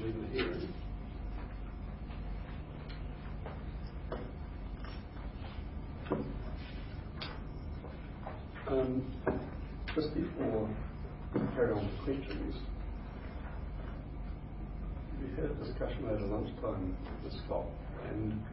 legal hearing. Just before we carry on with questions, we had a discussion over lunchtime with Scott, and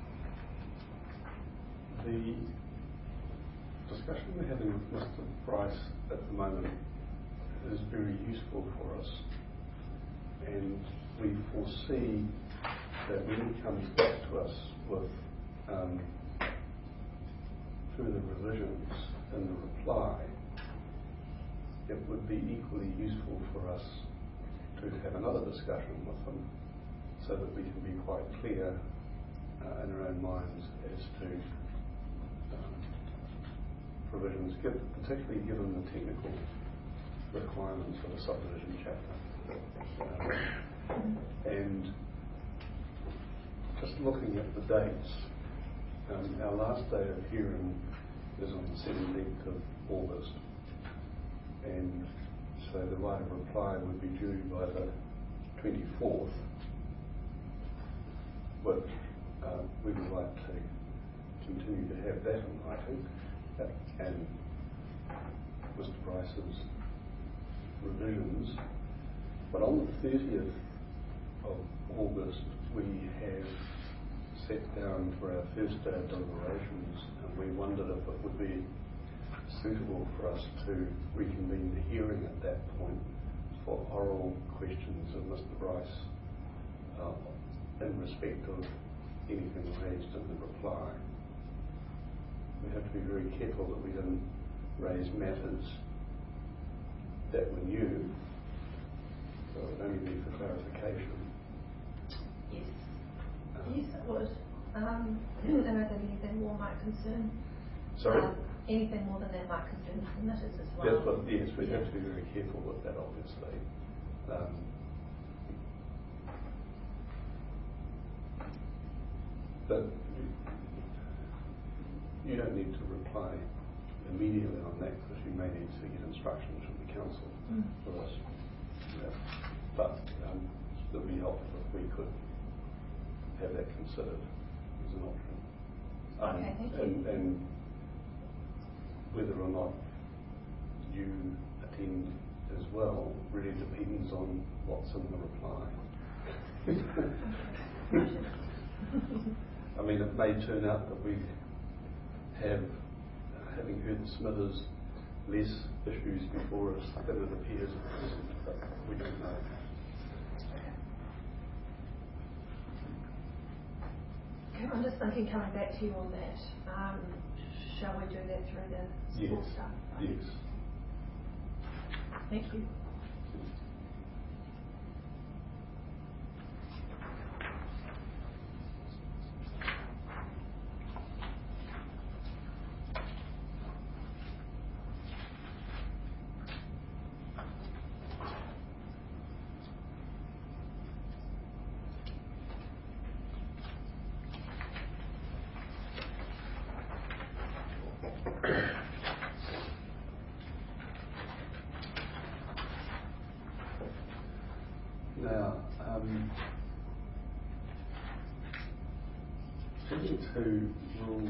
the discussion we're having with Mr. Bryce at the moment is very useful for us, and we foresee that when he comes back to us with further revisions in the reply, it would be equally useful for us to have another discussion with him so that we can be quite clear in our own minds as to provisions, particularly given the technical requirements of a subdivision chapter. And just looking at the dates, our last day of hearing is on the 17th of August, and so the right of reply would be due by the 24th, which we would like to continue to have that in writing, and Mr. Bryce's revisions. But on the 30th of August, we have sat down for our first day of deliberations, and we wondered if it would be suitable for us to reconvene the hearing at that point for oral questions of Mr. Bryce in respect of anything raised in the reply. We have to be very careful that we didn't raise matters that were new, so it would only be for clarification. Yes. Yes, it would. And I think anything more might concern. Sorry? Anything more than that might concern submitters as well. Yes, but yes, we have to be very careful with that, obviously. But you don't need to reply immediately on that, because you may need to get instructions from the council for us. Yeah. But it would be helpful if we could have that considered as an option. Okay, thank you. And whether or not you attend as well really depends on what's in the reply. I mean, it may turn out that we have, having heard the Smithers, less issues before us than it appears at present, but we don't know. Okay, I'm just thinking, coming back to you on that, shall we do that through the sports stuff? Yes. Thank you. Now, turning to Rule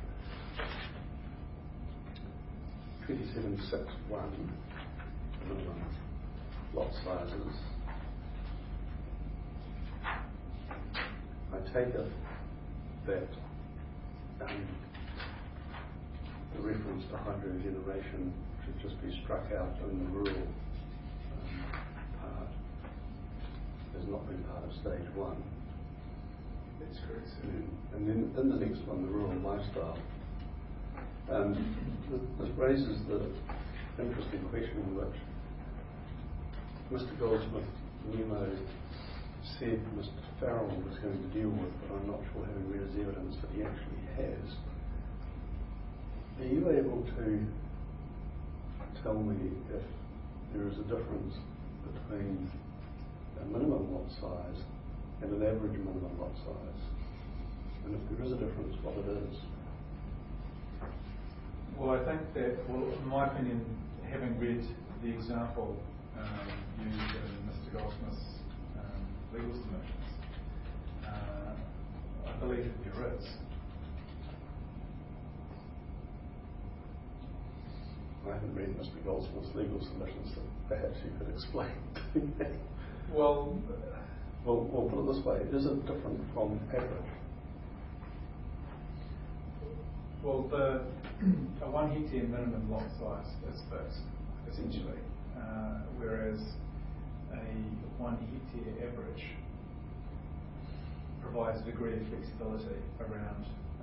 27.6.1, minimum lot sizes, I take it that the reference to hydrogeneration should just be struck out in the rural part. Has not been part of stage one. That's correct, sir. And then in the next one, the rural lifestyle. This raises the interesting question which Mr. Goldsmith Nemo said Mr. Farrell was going to deal with, but I'm not sure, having read his evidence, that he actually has. Are you able to tell me if there is a difference between a minimum lot size and an average minimum lot size? And if there is a difference, what it is? Well, I think that, in my opinion, having read the example used in Mr. Goldsmith's legal submissions. I believe that there is. I haven't read Mr. Goldsmith's legal submissions, so perhaps you could explain to me. Well, Well, put it this way, is it different from average? well, a 1 hectare minimum lot size is fixed, essentially, whereas a 1 hectare average provides a degree of flexibility around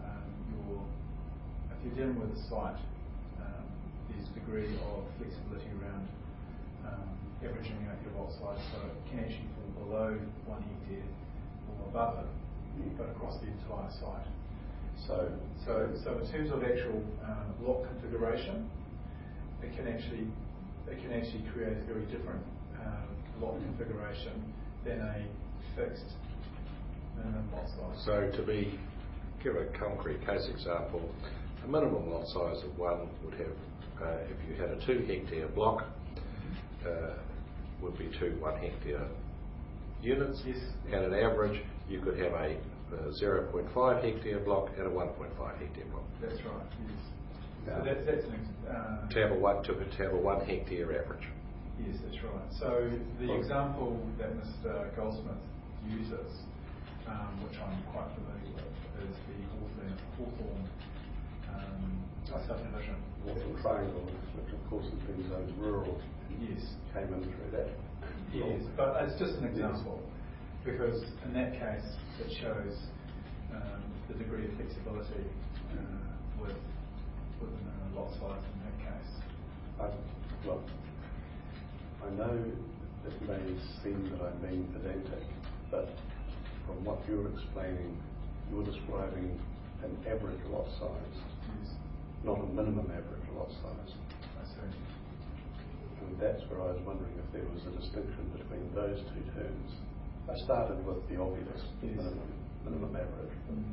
if you're dealing with a site, there's a degree of flexibility around averaging out your lot size, so it can actually fall below 1 hectare or above it, but across the entire site. So in terms of actual lot configuration, it can actually create a very different lot configuration than a fixed minimum lot size. So to give a concrete case example, a minimum lot size of 1 would have, if you had a 2 hectare block, would be 2 1 hectare units. Yes. And an average, you could have a 0.5 hectare block and a 1.5 hectare block. That's right. Yes. So that's an To have a 1 hectare average. yes, that's right. So the example that Mr. Goldsmith uses, which I'm quite familiar with, is the Hawthorne subdivision. Hawthorne Triangle, which of course has been zoned rural, Yes. came in through that. Yes, but it's just an example, because in that case it shows the degree of flexibility with the minimum lot size in that case. Well, I know it may seem that I'm being pedantic, but from what you're explaining, you're describing an average lot size, Yes. not a minimum average lot size. I see. And that's where I was wondering if there was a distinction between those two terms. I started with the obvious, Yes. minimum average.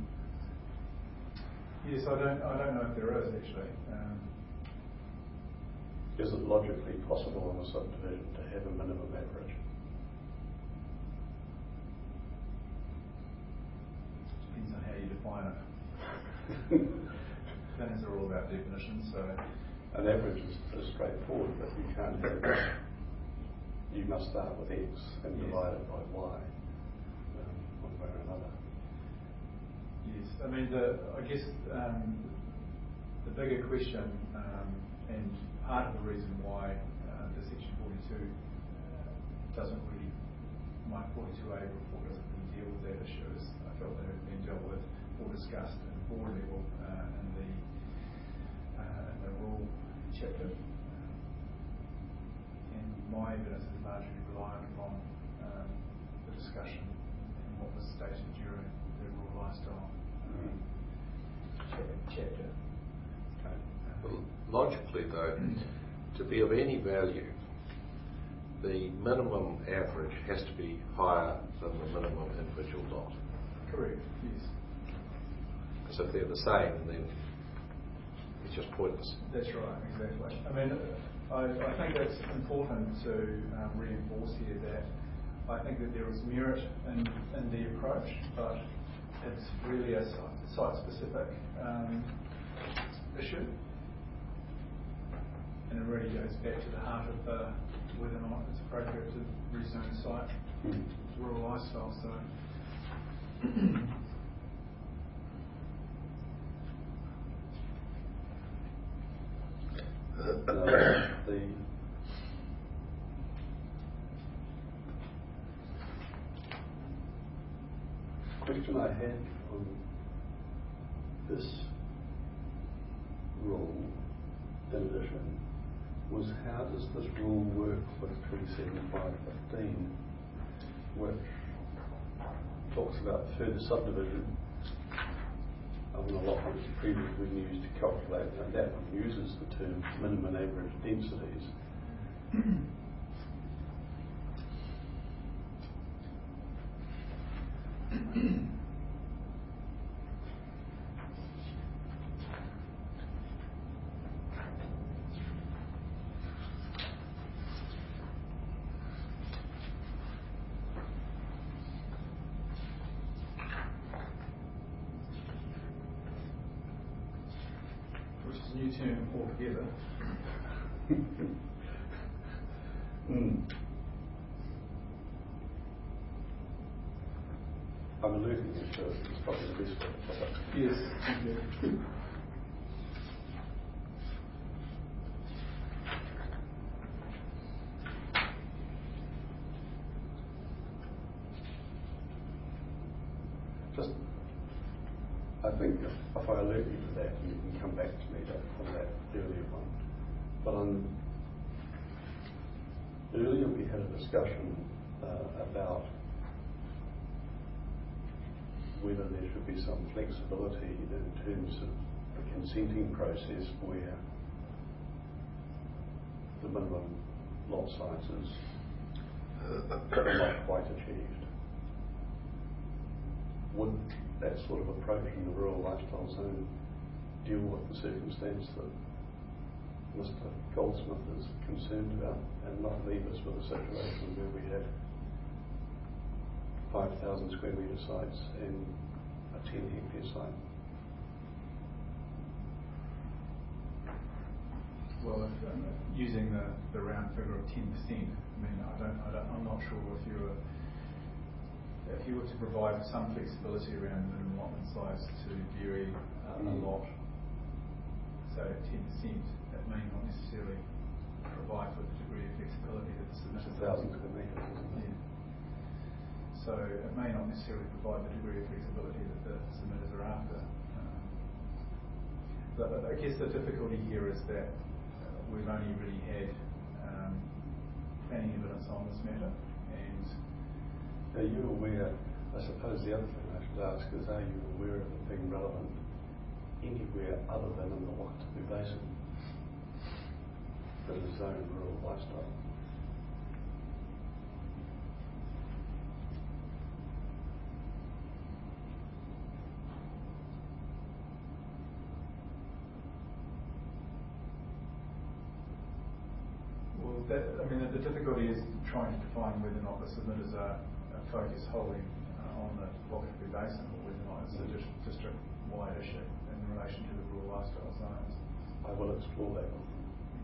Yes, I don't know if there is actually. Is it logically possible in a subdivision to have a minimum average? Depends on how you define it. Planners are all about definitions, so An average is straightforward, but you can't have that. You must start with X and Yes. divide it by Y, one way or another. yes. I mean, I guess the bigger question, and part of the reason why the Section 42 doesn't really, my 42A report doesn't really deal with that issue, is I felt that it had been dealt with or discussed at the board level in the rural chapter. And my evidence is largely reliant upon the discussion and what was stated during the rural lifestyle chapter. Well, logically though, to be of any value, the minimum average has to be higher than the minimum individual lot. Correct, yes. Because if they're the same, then it's just pointless. That's right, exactly. I mean, I think it's important to reinforce here that I think that there is merit in the approach, but it's really a site-specific issue. And it really goes back to the heart of whether or not it's appropriate to rezone a site to rural lifestyle. So, The question I had on this rule, in addition, was how does this rule work with 37515, which talks about further subdivision of an allotment previously been used to calculate, and that one uses the term minimum average densities. which is a new term altogether. I'm alluding to it's probably the best way to put it. Yes, thank you. Just, I think if I alert you to that, you can come back to me on that earlier one. But earlier we had a discussion about whether there should be some flexibility in terms of the consenting process where the minimum lot sizes are not quite achieved. Would that sort of approach in the rural lifestyle zone deal with the circumstance that Mr. Goldsmith is concerned about and not leave us with a situation where we had 5,000 square metre sites and a 10 hectare site? Well, using the round figure of 10%, I mean, I'm not sure if you were to provide some flexibility around the minimum allotment size to vary a lot, so 10%, that may not necessarily provide for the degree of flexibility that the submitter 1,000 square metres, isn't it? Yeah. So it may not necessarily provide the degree of flexibility that the submitters are after. But I guess the difficulty here is that we've only really had planning evidence on this matter, and are you aware, I suppose the other thing I should ask is, are you aware of it being relevant anywhere other than in the Wakatipu Basin that is zoned rural lifestyle? Well, the difficulty is trying to define whether or not the submitters are focused wholly on the Wakatipu Basin, or whether or not it's a district-wide issue in relation to the rural lifestyle zones. I will explore that one.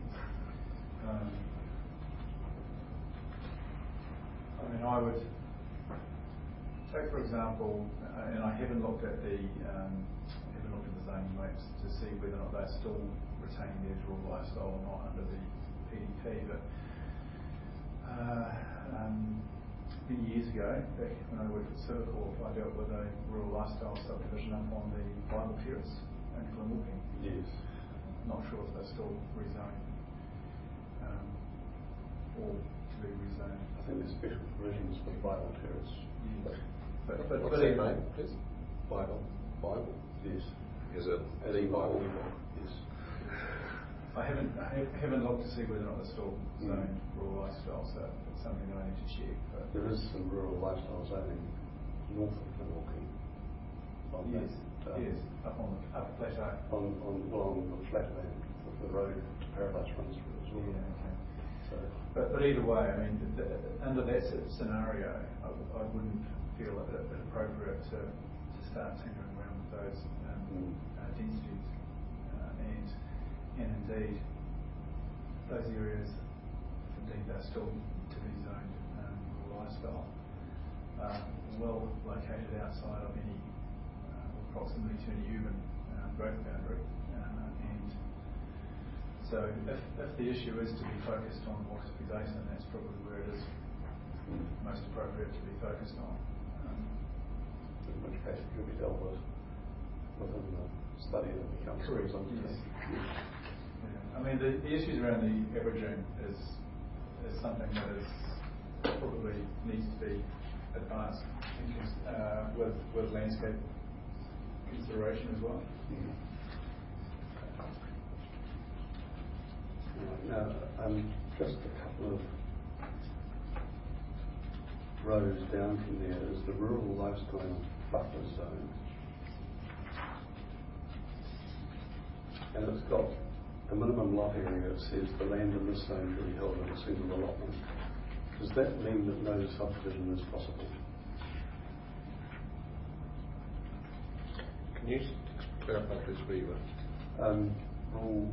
I would take, for example, and I haven't looked at the zoning maps to see whether or not they're still retaining their rural lifestyle or not under the PDP, but many years ago, back when I worked at Civicorp, I dealt with a rural lifestyle subdivision up on the Bible Terrace in Glenwalking. Yes. Not sure if they're still rezoned or to be rezoned. I think there's special provisions for Bible Terrace. Yes. What's that name, please? Bible. Yes. Is it The Bible? Yes. I haven't looked to see whether or not they're still zoned rural lifestyle, so it's something that I need to check. But There is some rural lifestyle zoning north of Glenwalking. yes, up on the upper plateau. On the flatland of the road to Paradise runs through as well. Yeah, okay. So, But either way, I mean, under that scenario, I wouldn't feel it appropriate to start tinkering around with those densities, and indeed those areas, if indeed they're still to be zoned rural lifestyle, well located outside of any proximity to any urban growth boundary, and so if the issue is to be focused on the Wakatipu Basin, that's probably where it is most appropriate to be focused on. in which case it could be dealt with within the study that becomes Correct. undertaken. Yes. Yeah. I mean, the issues around the averaging is something that is probably needs to be advanced with landscape consideration as well. Now, just a couple of rows down from there is the rural lifestyle buffer zone, and it's got the minimum lot area. It says the land in this zone shall be held in a single allotment. Does that mean that no subdivision is possible? Can you clarify, please, where you were? rule,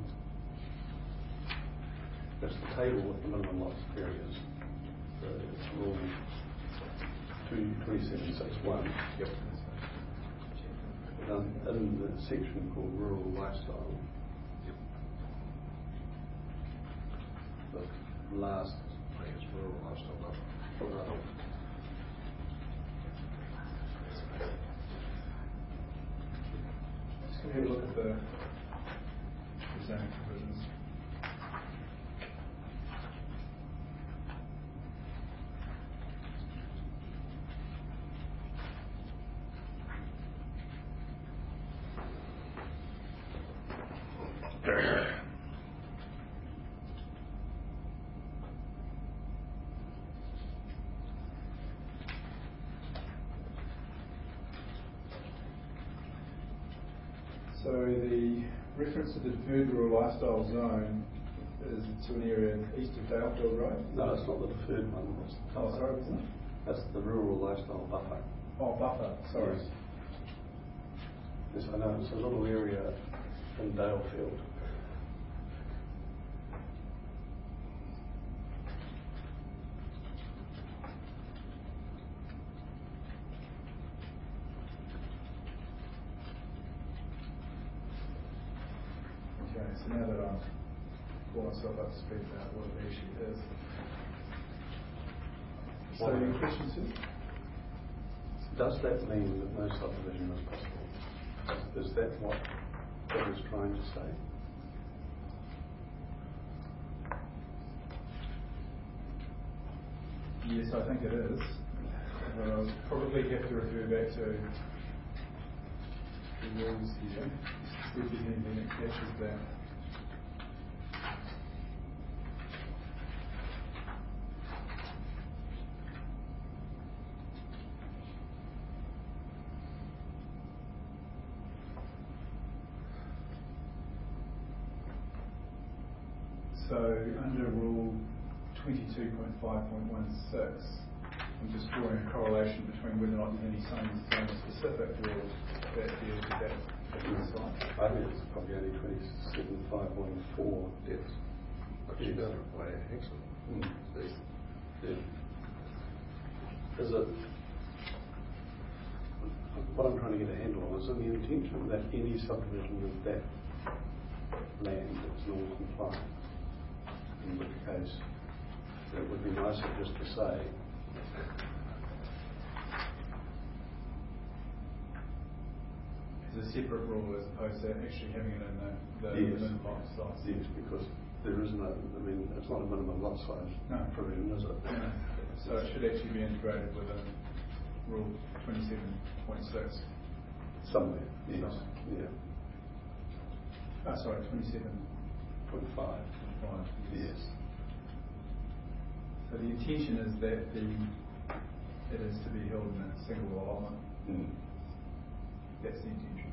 that's the table with the minimum lot areas. It's rule 2761. Yep. In the section called rural lifestyle, Yep. the last, I think it's rural lifestyle buffer. Just going to have a look at the zoning provisions. So the reference to the deferred rural lifestyle zone is to an area east of Dalefield Road? no, it's not the deferred one. That's the Oh, sorry, wasn't it? That's the rural lifestyle buffer. Oh, buffer, sorry. Yes. Yes, I know. It's a little area in Dalefield. Okay, so now that I'm pulling myself up to speed about what it actually is. So your question, Sue? Does that mean that no subdivision is possible? Is that what that is trying to say? Yes, I think it is. But I'll probably have to refer back to the rules here. See if there's anything that catches that. So under Rule 22.5.16, I'm just drawing a correlation between whether or not there's any zone-specific rules that deal with that particular site. I think it's probably only 27.514. Yes. But you got it by excellent. See? Is it, what I'm trying to get a handle on is in the intention that any subdivision of that land is non-compliant, in which case it would be nicer just to say It's a separate rule as opposed to actually having it in the Yes. minimum lot size. yes, because there is no, I mean, it's not a minimum lot size No. provision, is it? Yeah. So it should actually be integrated within Rule 27.6. Somewhere, yes, Somewhere. yeah. Sorry, 27.5. 0.5, yes. So the intention is that it is to be held in a single allotment. Mm. That's the intention.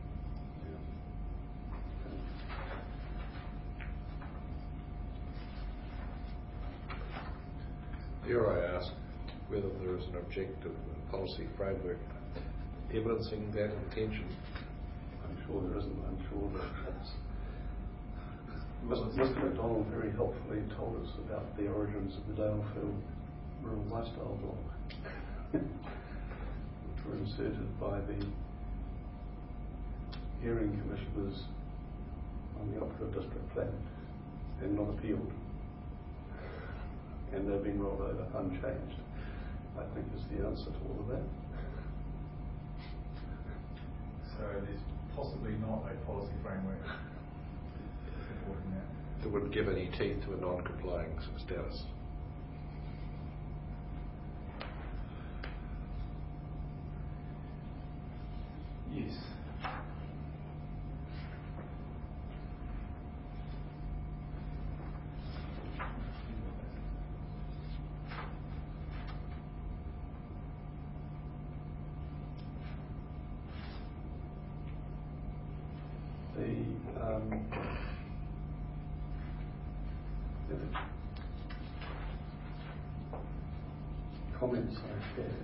Here I ask whether there is an objective policy framework evidencing that intention. I'm sure there isn't. I'm sure that that's... Mr. McDonald very helpfully told us about the origins of the Dalefield rural lifestyle block, which were inserted by the hearing commissioners on the Opera District Plan and not appealed. And they've been rolled over unchanged, I think is the answer to all of that. So there's possibly not a policy framework supporting that. That would give any teeth to a non-complying status. Yes. The comments I had,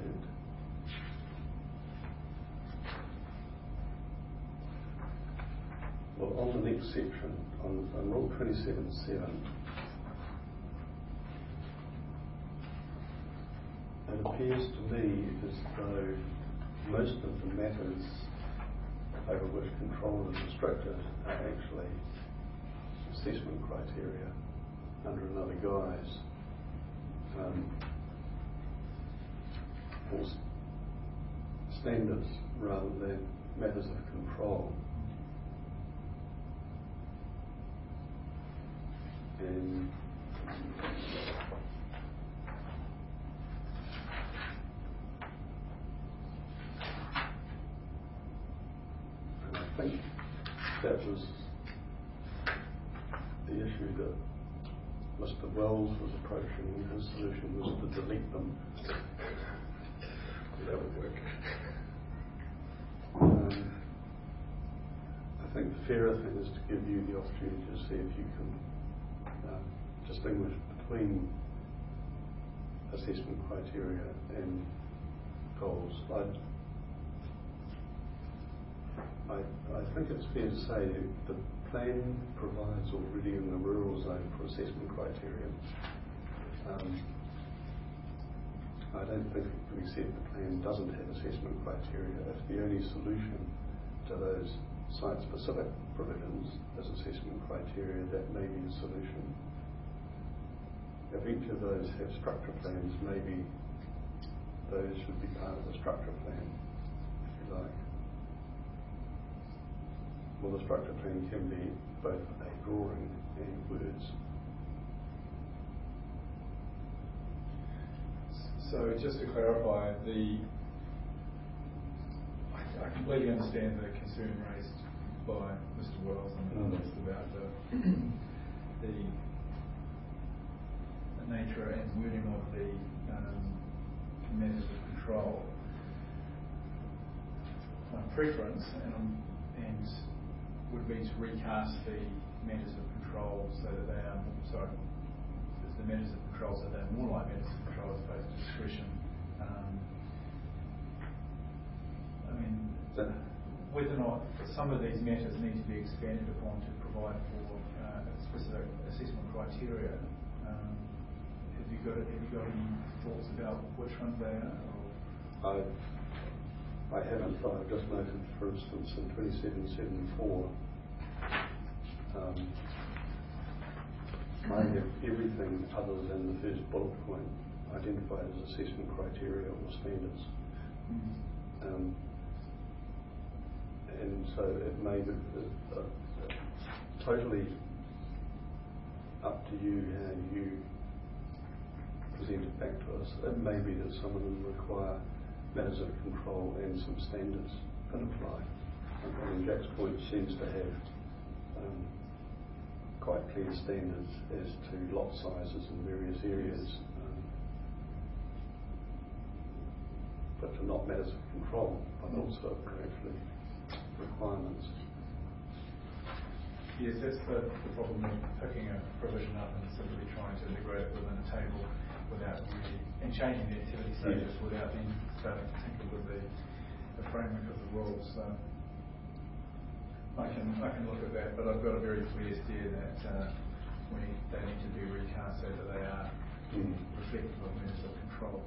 well, on the next next section on Rule 27.7. It appears to me as though most of the matters over which control is restricted are actually assessment criteria under another guise, or standards rather than matters of control. And I think that was the issue that Mr. Wells was approaching, and his solution was to delete them. That would work. I think the fairer thing is to give you the opportunity to see if you can distinguish between assessment criteria and goals. I think it's fair to say the plan provides already in the rural zone for assessment criteria. I don't think it can be said the plan doesn't have assessment criteria. If the only solution to those site-specific provisions is assessment criteria, that may be a solution. If each of those have structure plans, maybe those should be part of the structure plan, if you like. Well, the structure plan can be both a drawing and words. So just to clarify, I completely understand the concern raised by Mr. Wells and others about the nature and wording of the methods of control. My preference would be to recast the matters of control so that they are the matters of control so they're more like matters of control as opposed to discretion. I mean, whether or not some of these matters need to be expanded upon to provide for specific assessment criteria. Have you got any thoughts about which ones they are? I haven't, but I've just noted, for instance, in 27.7.4, I have everything other than the first bullet point identified as assessment criteria or standards. And so it may be totally up to you how you present it back to us. It may be that some of them require matters of control and some standards that apply. And Jack's point seems to have quite clear standards as to lot sizes in various areas, but to not matters of control, but also actually requirements. Yes, that's the problem with picking a provision up and simply trying to integrate it within a table without really, and changing the activity status without then starting to tinker with the framework of the rules. So I can look at that, but I've got a very clear steer that they need to be recast so that they are reflective of matters of control.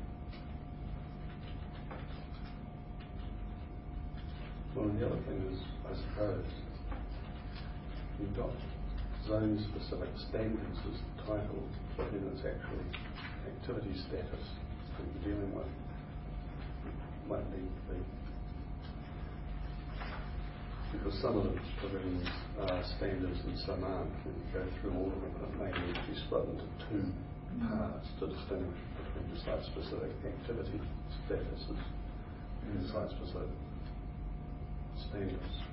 Well, the other thing is, I suppose, you've got zone-specific standards as the title, but then it's actually activity status that you're dealing with. Might need to be. Because some of the provisions are standards and some aren't. When you go through all of them, it may need to be split into two parts to distinguish between the site-specific activity statuses and the site-specific standards.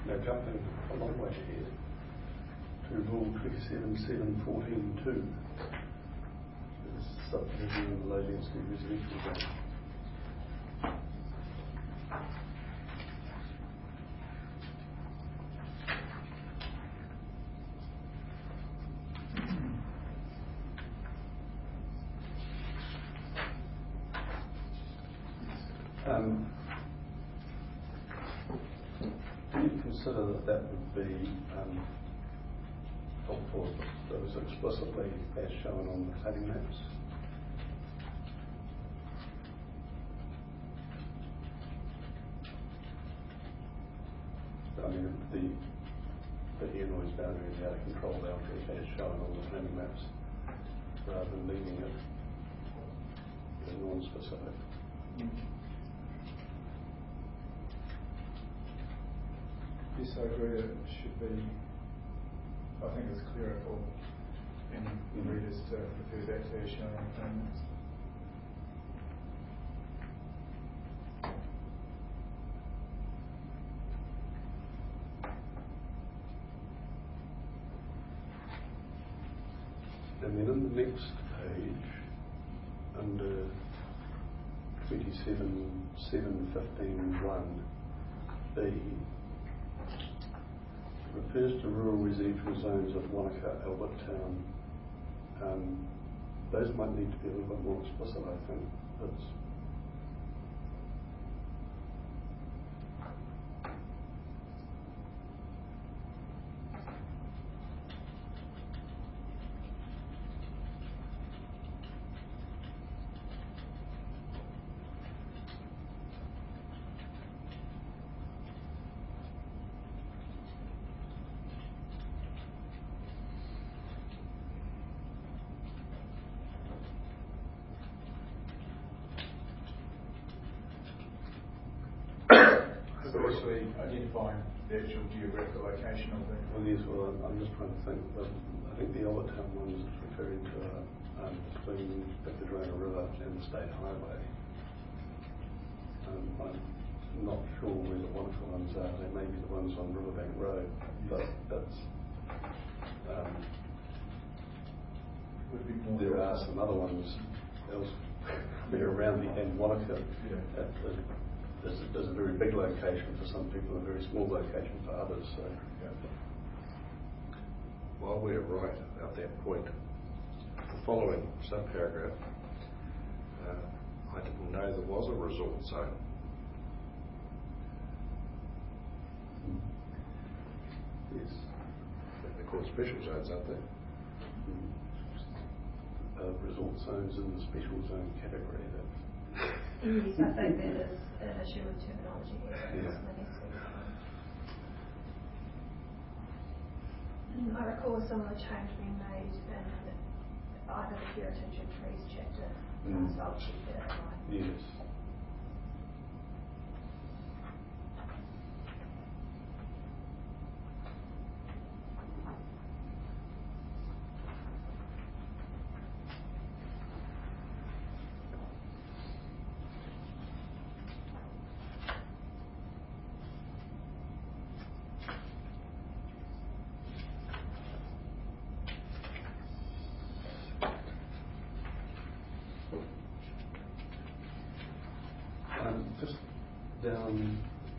Now jumping a long way ahead to Rule 27.7.14.2, subdivision in the low density residential zone. Do you consider that would be helpful if that was explicitly as shown on the planning maps? I mean, the air noise boundary and the out of control boundary as shown on the planning maps, rather than leaving it as non-specific. Yes, I agree that it should be, I think it's clearer for any readers to refer back to as shown on the plan maps. And then in the next page, under 27.7.15.1b, refers to rural residential zones of Wanaka, Albert Town. Those might need to be a little bit more explicit, I think. So actually identifying the actual geographical location of the... Well, yes, well, I'm just trying to think. I think the Albert Town one is referring to between the Padrona River and the State Highway. I'm not sure where the Wanaka ones are. They may be the ones on Riverbank Road, but that's... would be more... There are some other ones elsewhere around the end. Wanaka is a very big location for some people, a very small location for others. So, yeah. While we're right at that point, the following subparagraph, I didn't know there was a resort zone. yes. They're called special zones, aren't they? Resort zones in the special zone category. Yes, I think that is an issue with terminology here. Yeah. I recall a similar change being made in either the Heritage and Trees chapter, so I'll check that out. Yes. Just down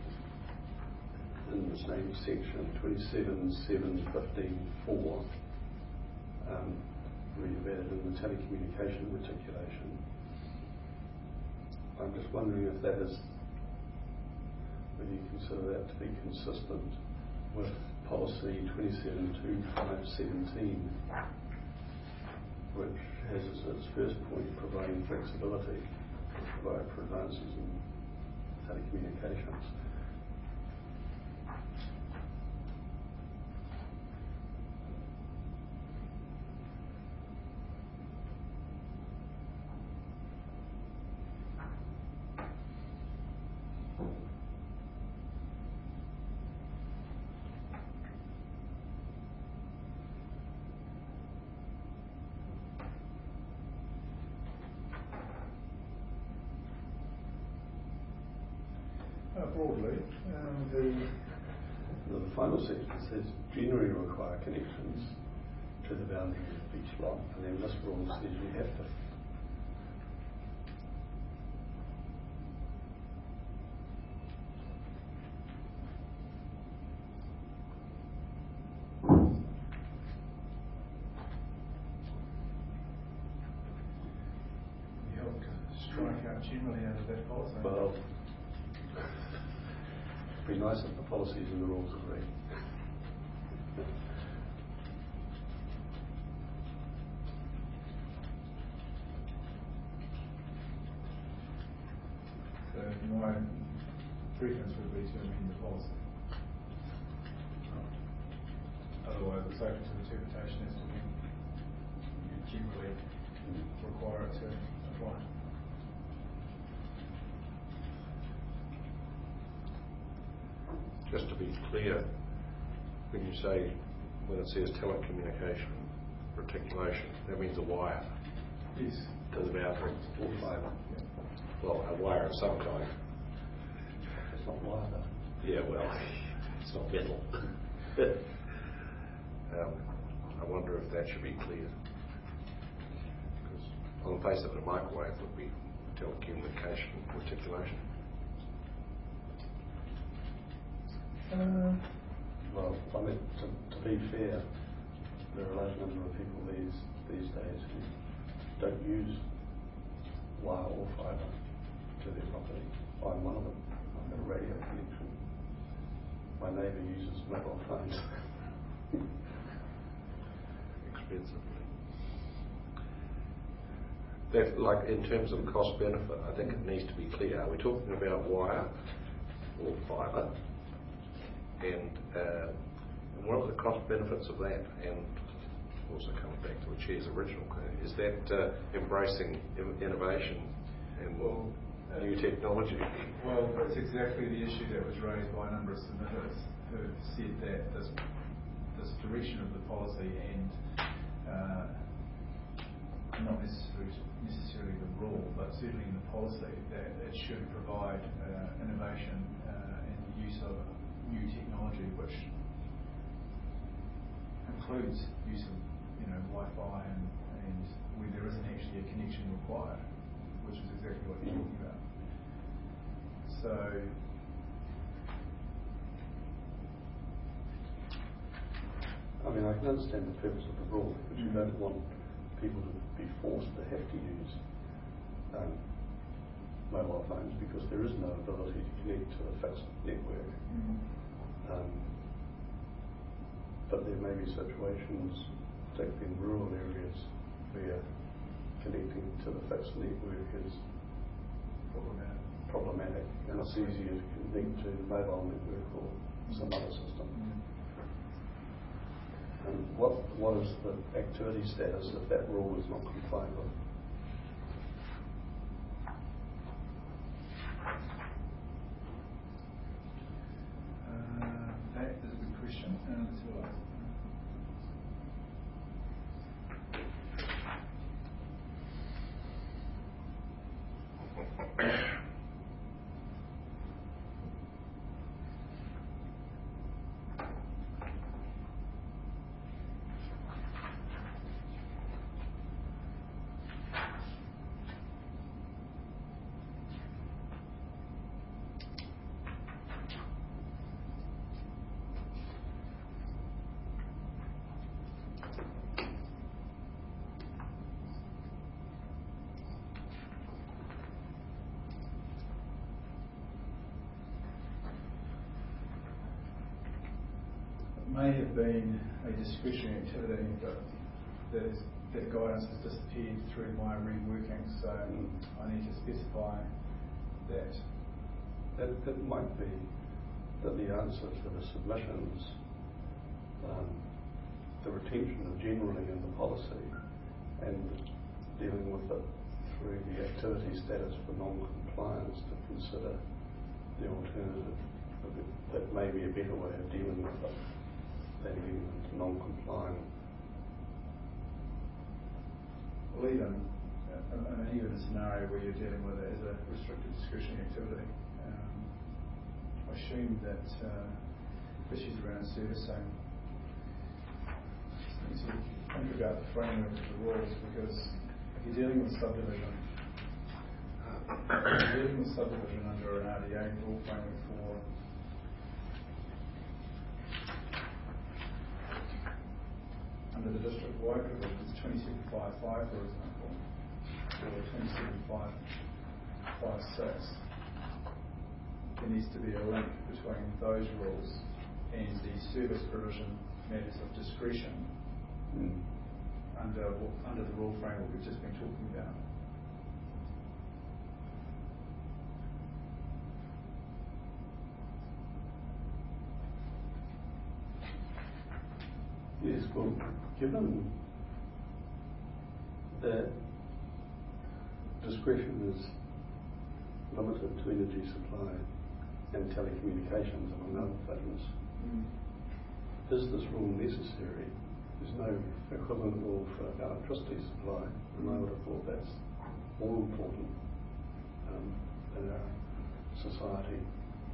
in the same section, 27.7.15.4, where you've added in the telecommunication reticulation. I'm just wondering if that is, whether you consider that to be consistent with policy 27.2.5.17, which has as its first point providing flexibility to provide for advances in telecommunications. Broadly, The the final section says generally require connections to the boundary of each lot, and then this rule says you have to strike out generally out of that policy. well, it'd be nice if the policies and the rules agree. So my preference would be to amend the policy. Otherwise, it's open to interpretation as to when you generally require it to apply. Just to be clear, when you say, when it says telecommunication reticulation, that means a wire Yes. to the boundary. Or fibre. Well, a wire of some kind. It's not wire though. Yeah, well, it's not metal. I wonder if that should be clear. Because on the face of it, a microwave would be telecommunication reticulation. Well, I mean, to be fair, there are a large number of people these days who don't use wire or fibre to their property. I'm one of them. I've got a radio connection. My neighbour uses mobile phones. Expensively. That, like, in terms of cost benefit, I think it needs to be clear. Are we talking about wire or fibre? And what are the cost benefits of that? And also coming back to the Chair's original, is that embracing innovation and new technology? Well, that's exactly the issue that was raised by a number of submitters who said that this direction of the policy and not necessarily the rule, but certainly in the policy, that it should provide innovation and the use of new technology, which includes use of Wi-Fi and where there isn't actually a connection required, which is exactly what you're talking about. So I mean, I can understand the purpose of the rule, because you don't want people to be forced to have to use mobile phones because there is no ability to connect to a fixed network. But there may be situations, particularly in rural areas, where connecting to the fixed network is problematic, and it's easier to connect to the mobile network or some other system. And what is the activity status if that rule is not complied with? That is a good question. Let's have a look. May have been a discretionary activity, but that guidance has disappeared through my reworking, so I need to specify that. It might be that the answer to the submissions, the retention of generally in the policy and dealing with it through the activity status for non-compliance to consider the alternative. That may be a better way of dealing with it than getting them to non-complying. Well, even a scenario where you're dealing with it as a restricted discretionary activity, I assume that issues around servicing. Just need to think about the framework of the rules, because if you're dealing with subdivision, under an RDA rule framework for under the district-wide provisions, 2755 for example, or 27556, there needs to be a link between those rules and the service provision matters of discretion under the rule framework we've just been talking about. Yes, well, given that discretion is limited to energy supply and telecommunications, among other things, is this rule necessary? There's no equivalent rule for electricity supply, and I would have thought that's more important in our society.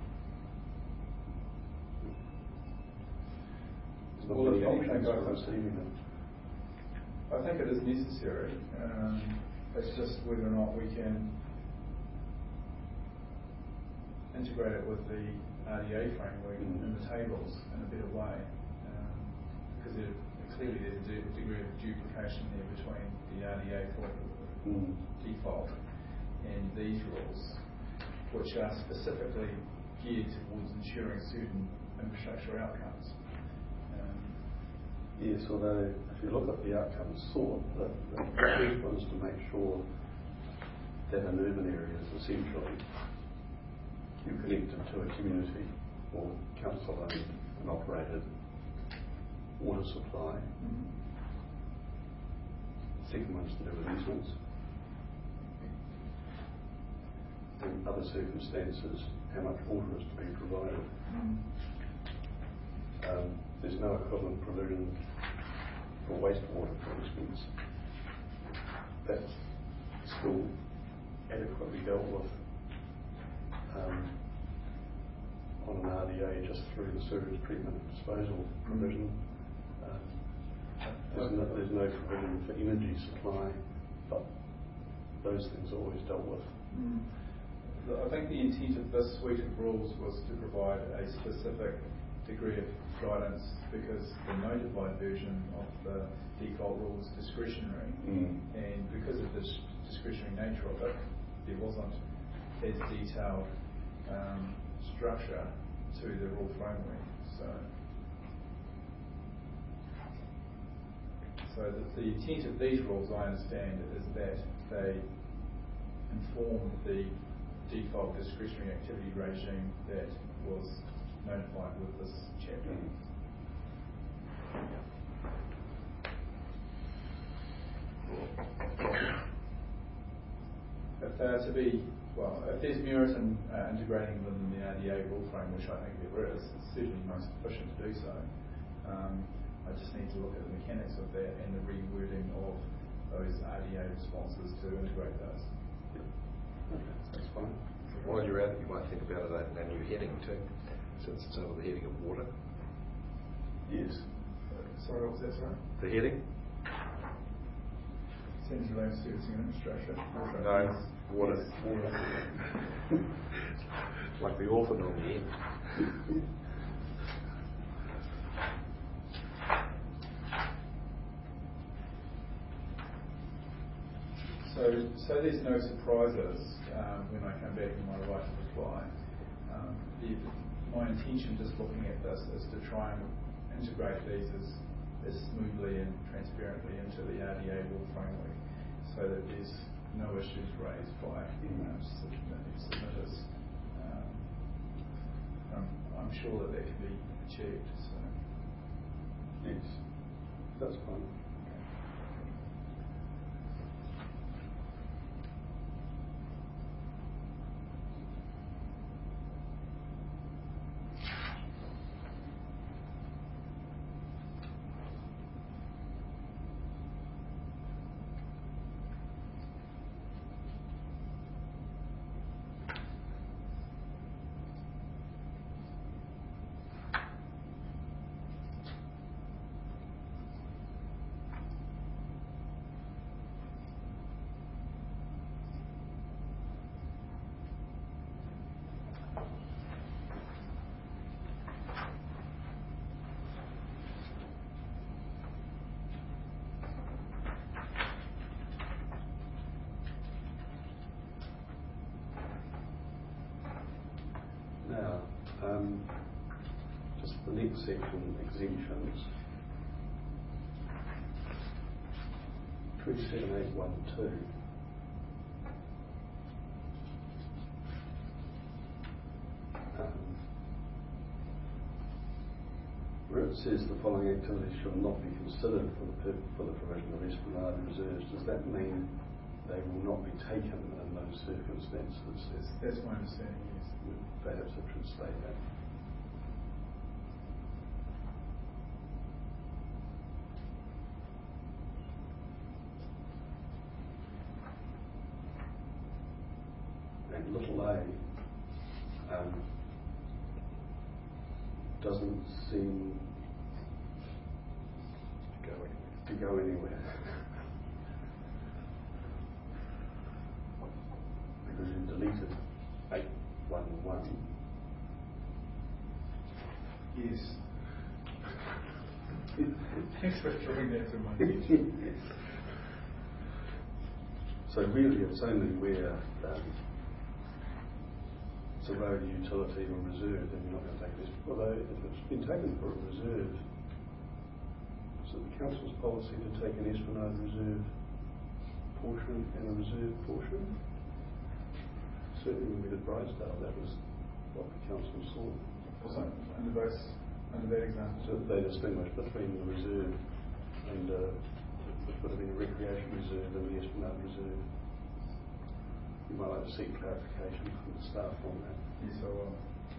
Well, if anything, I think it is necessary. It's just whether or not we can integrate it with the RDA framework and the tables in a better way, because clearly there's a degree of duplication there between the RDA default and these rules, which are specifically geared towards ensuring certain infrastructure outcomes. Yes, although if you look at the outcomes sought, the first one is to make sure that in urban areas, essentially, you're connected to a community or council-owned and operated water supply. The second one's to do with easements. In other circumstances, how much water is to be provided. There's no equivalent provision for wastewater, for instance. That's still adequately dealt with on an RDA just through the sewage treatment and disposal provision. There's no provision for energy supply, but those things are always dealt with. I think the intent of this suite of rules was to provide a specific degree of guidance, because the notified version of the default rule is discretionary, and because of the discretionary nature of it, there wasn't as detailed structure to the rule framework. So the intent of these rules, I understand, is that they inform the default discretionary activity regime that was notified with this chapter. If there's merit in integrating them in the RDA rule frame, which I think there is, it's certainly most efficient to do so. I just need to look at the mechanics of that and the rewording of those RDA responses to integrate those. Okay, that's fine. While you're at it, you might think about it in a new heading too, since it's under the heading of water. Yes. Sorry, what was that, sorry? The heading? Central Land Servicing and Infrastructure. No, water. Like the orphan on the end. So there's no surprises when I come back in my right to reply. My intention just looking at this is to try and integrate these as smoothly and transparently into the RDA rule framework, so that there's no issues raised by submitters. I'm sure that can be achieved. So. Yes, that's fine. next section, exemptions, 27812. Where it says the following activities shall not be considered for the provision of esplanade reserves, does that mean they will not be taken in those circumstances? That's my understanding, yes. Perhaps it should say that. And little a doesn't seem to go anywhere. Because you deleted 811. Yes. Thanks for drawing that to my attention. So really it's only where it's a road utility or reserve, then you're not going to take this. Although if it's been taken for a reserve, is it the council's policy to take an esplanade reserve portion and a reserve portion? Certainly when we did Bridesdale, that was what the council saw. Also, under that example? So they distinguished between the reserve and which would have been a recreation reserve and the esplanade reserve. You might like to seek clarification from the staff on that. Yes, I will.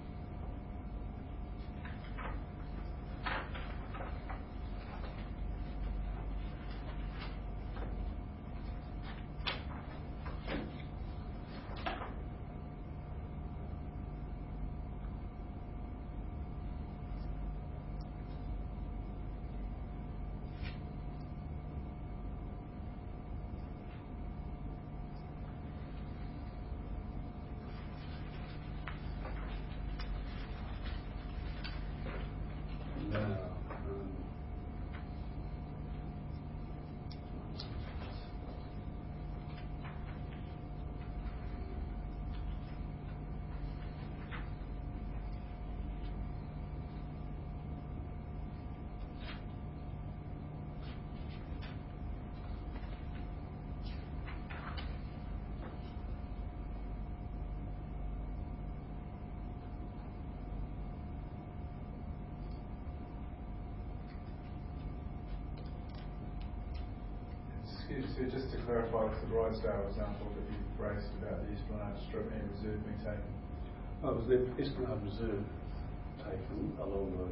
So just to clarify, it's the Bridesdale example that you've raised about the Esplanade Strip and Reserve being taken. Oh, was the Esplanade Reserve taken along the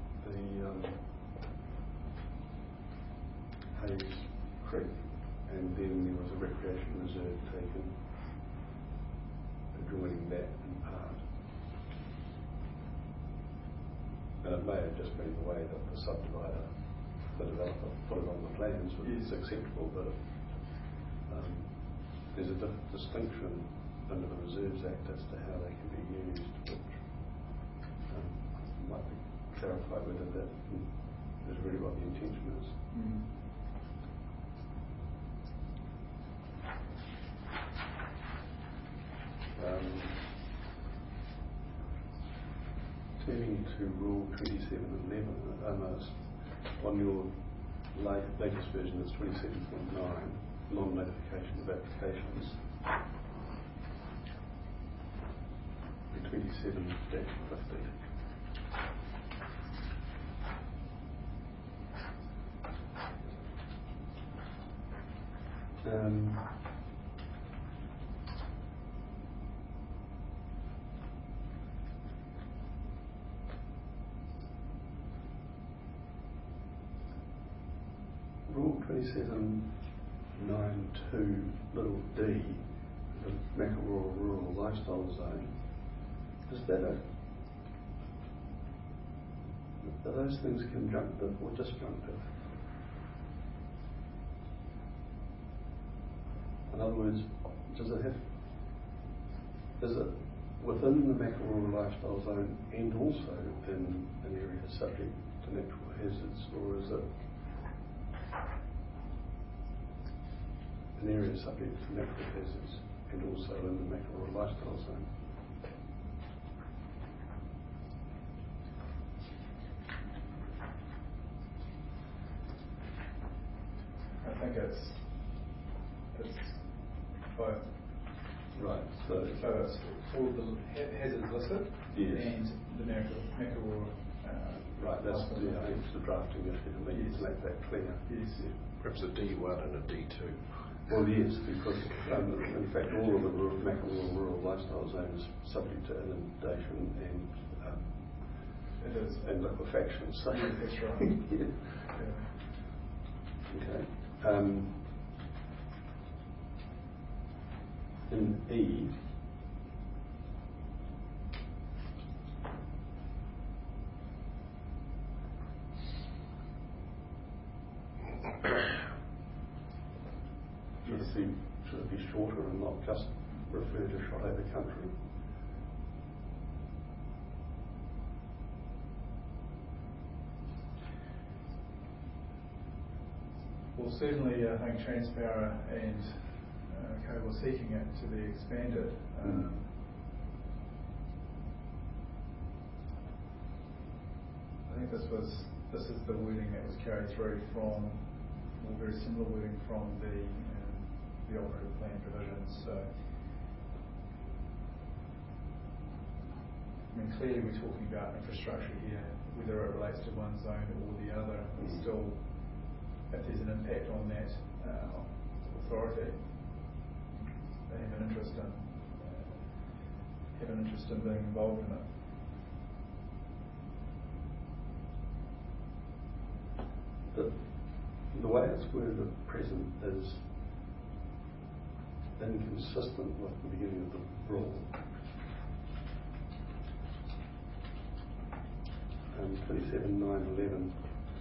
Hayes Creek, and then there was a recreation reserve taken adjoining that in part. And it may have just been the way that the subdivider, the developer, put it on the plans, which is acceptable, but there's a distinction under the Reserves Act as to how they can be used, which might be clarified whether that is really what the intention is. Turning to Rule 2711, on your latest version, it's 27.9, non-notification of applications. And 27-50. Rule 2792 little d, the Mackerel Rural Lifestyle Zone, is that are those things conjunctive or disjunctive? In other words, is it within the Mackerel Lifestyle Zone and also in an area subject to natural hazards, or is it an area subject to natural hazards and also in the Mackerel Lifestyle Zone? think it's both. Right, so So it's all the hazards listed Yes. and the Makaurua. right, that's the drafting issue, and we need to make that clear. Yes. Perhaps a D1 and a D2. Well, yes, because in fact all of the Makaurua rural lifestyle zone is subject to inundation It is. and liquefaction. So Yeah, that's right. yeah. Yeah. Okay. In E, should it be shorter and not just refer to shot over country? Well, certainly I think Transpower and Co were seeking it to be expanded. I think this is the wording that was carried through from, or very similar wording from the operative plan provisions. So, I mean, clearly we're talking about infrastructure here, whether it relates to one zone or the other. But still, if there's an impact on that authority, they have an interest in being involved in it. The way it's worded at present is inconsistent with the beginning of the rule. 27.9.11.1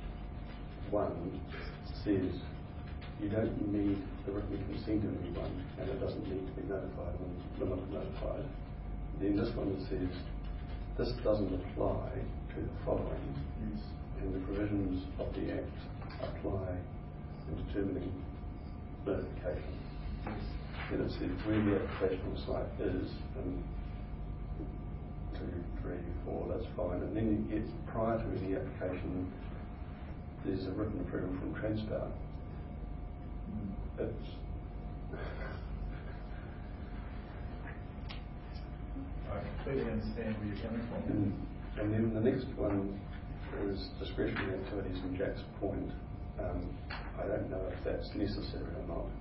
says you don't need the written consent of anyone, and it doesn't need to be notified when we're not notified. Then this one says this doesn't apply to the following, and the provisions of the Act apply in determining notification. And it says where the application site is, and 2, 3, 4, that's fine. And then it's prior to any application, there's a written approval from Transpower. I completely understand where you're coming from. And then the next one is discretionary activities in Jack's Point. I don't know if that's necessary or not.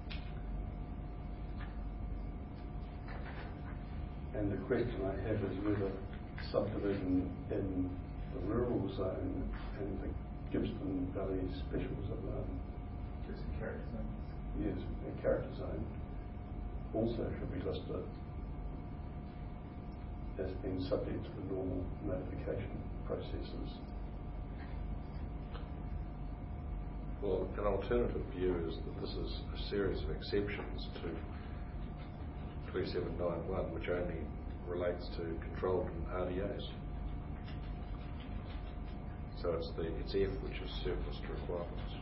And the question I have is whether subdivision in the rural zone and the Gippsland Valley Specials Gibson character zone. yes, a character zone also should be listed as being subject to the normal notification processes. Well, an alternative view is that this is a series of exceptions to 2791, which only relates to controlled RDAs. So it's F which is surplus to requirements.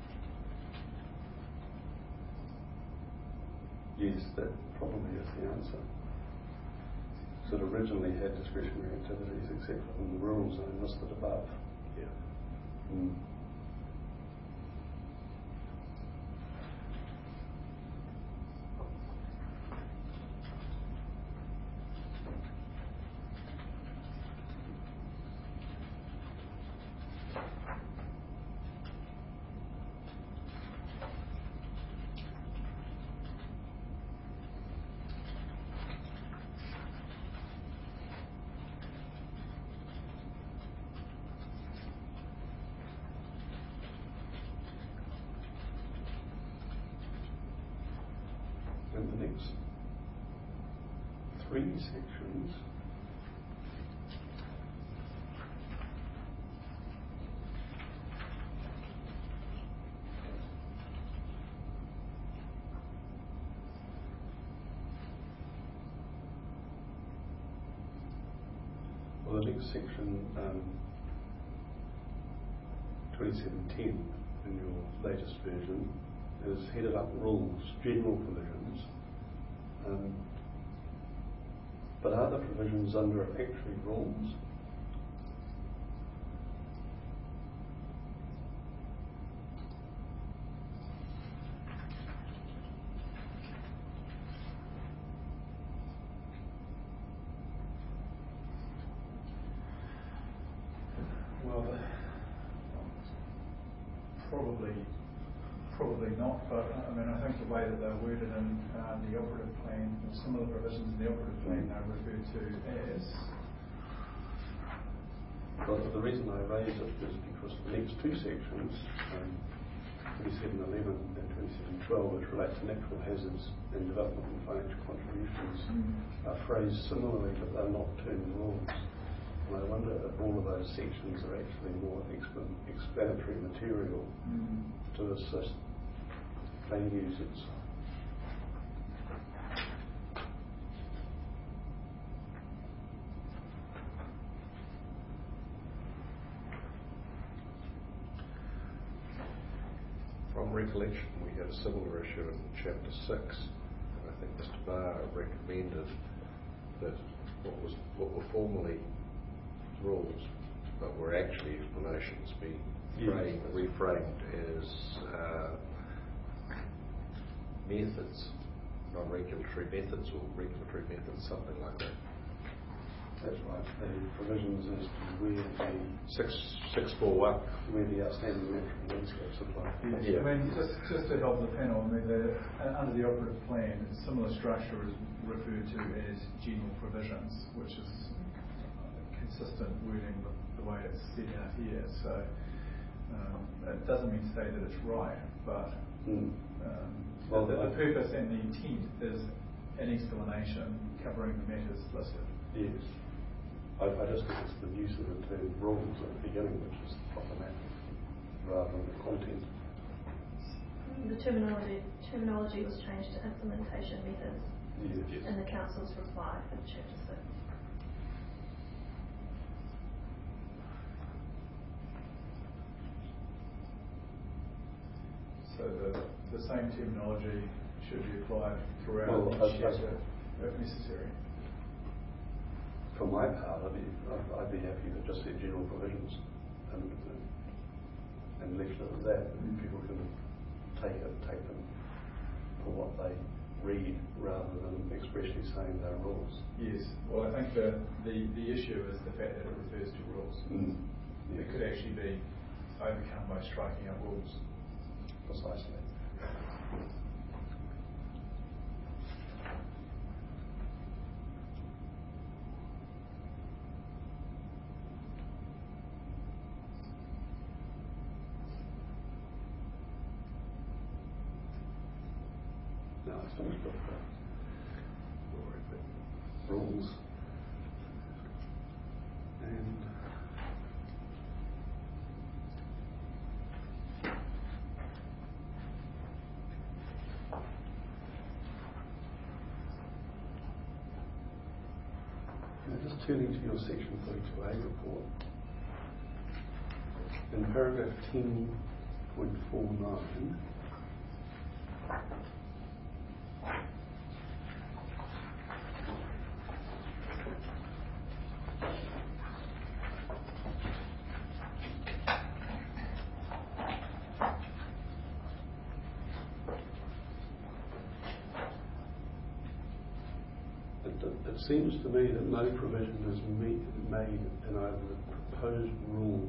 Yes, that probably is the answer. So it originally had discretionary activities except in the rural zone listed above. Yeah. And the next 3 sections well, the next section 2710 in your latest version is headed up rules, general provisions. But are the provisions under it actually rules? However, Probably not, but I mean, I think the way that they're worded in the operative plan, or similar provisions in the operative plan, are referred to as. Well, the reason I raise it is because the next two sections, 2711 and 2712, which relate to natural hazards and development and financial contributions, are phrased similarly, but they're not termed rules. And I wonder if all of those sections are actually more explanatory material to assist land users. From recollection, we had a similar issue in Chapter 6, and I think Mr. Barr recommended that what were formerly rules, but were actually explanations, be reframed as methods, non-regulatory methods or regulatory methods, something like that. That's right. The provisions as to where the 641. where the outstanding natural landscapes apply. Yeah. I mean, just to help the panel, I mean, under the operative plan, a similar structure is referred to as general provisions, which is consistent wording with the way it's set out here. So it doesn't mean to say that it's right, but the purpose and the intent is an explanation covering the matters listed. Yes. I just think it's the use of the term rules at the beginning which is problematic rather than the content. The terminology was changed to implementation methods in the Council's reply for Chapter 6. So the same terminology should be applied throughout each chapter if necessary. For my part, I'd be happy to just say general provisions and leave it at that. People can take them for what they read rather than expressly saying they're rules. Yes. Well, I think the issue is the fact that it refers to rules. Yes. It could actually be overcome by striking out rules. Precisely. Now I finished with the rules and just turning to your section 32A report, in paragraph 10.49, it seems to me that no provision is made in either the proposed rule,